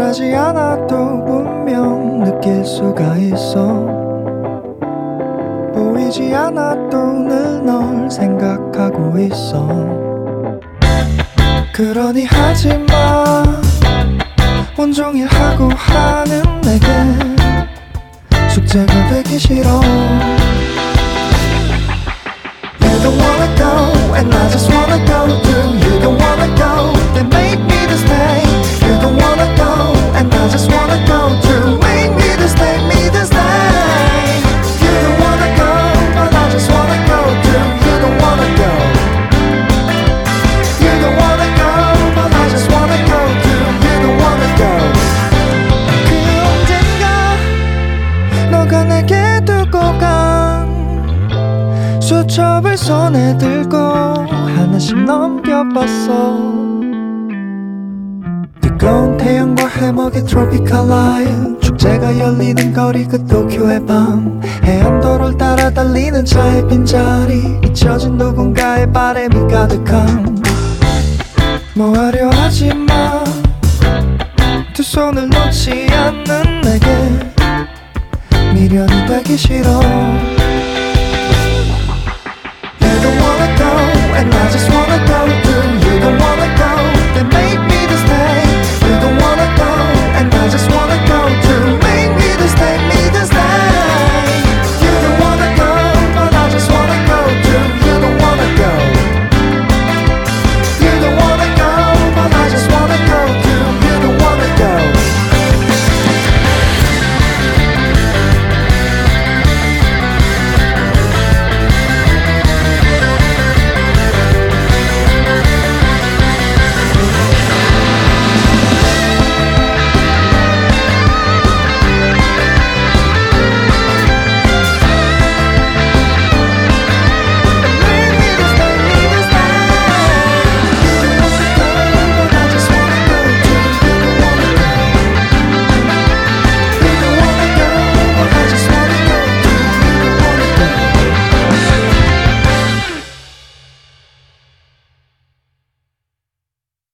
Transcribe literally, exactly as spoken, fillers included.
말하지 않아도 분명 느낄 수가 있어. 보이지 않아도 늘 널 생각하고 있어. 그러니 하지마. 온종일 하고 하는 내게 숙제가 되기 싫어. You don't wanna go and I just wanna go too. You don't wanna go, they make me to stay. You don't wanna go and I just wanna go too. Make me to stay, me to stay. You don't wanna go but I just wanna go too. You don't wanna go. You don't wanna go but I just wanna go too. You don't wanna go. 그 언젠가 너가 내게 두고 간 수첩을 손에 들고 하나씩 넘겨봤어. 뜨거운 태양과 해먹의 트로피칼 라이프, 축제가 열리는 거리 그 도쿄의 밤, 해안도로를 따라 달리는 차의 빈자리, 잊혀진 누군가의 바람이 가득함. 뭐 하려 하지마. 두 손을 놓지 않는 내게 미련이 되기 싫어. You don't wanna go and I just wanna go too.